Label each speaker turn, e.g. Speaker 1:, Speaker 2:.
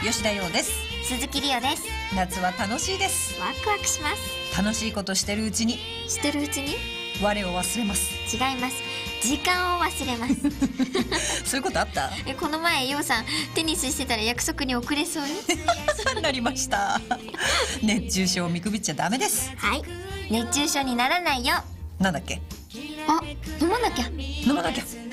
Speaker 1: 吉田洋です。
Speaker 2: 鈴木里央です。
Speaker 1: 夏は楽しいです。
Speaker 2: ワクワクします。
Speaker 1: 楽しいことしてるうちに我を忘れます。
Speaker 2: 違います。時間を忘れます
Speaker 1: そういうことあった？
Speaker 2: この前洋さんテニスしてたら約束に遅れそうに
Speaker 1: なりました熱中症を見くびっちゃダメです。
Speaker 2: はい、熱中症にならないよ。
Speaker 1: なんだっけ？
Speaker 2: あ、飲まなきゃ。
Speaker 1: 飲まなきゃ。